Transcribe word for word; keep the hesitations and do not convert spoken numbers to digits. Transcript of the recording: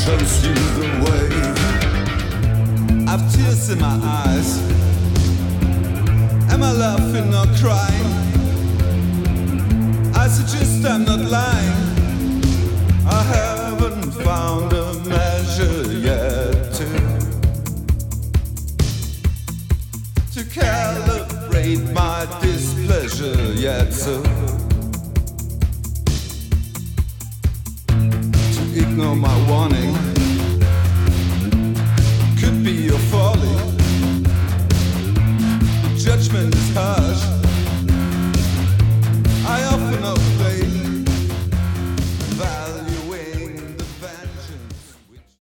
consume the way. I've tears in my eyes. Am I laughing or crying? I suggest I'm not lying. I haven't found a measure yet to, to calibrate my displeasure yet, so to ignore my warning could be your folly. Judgment is harsh. I often know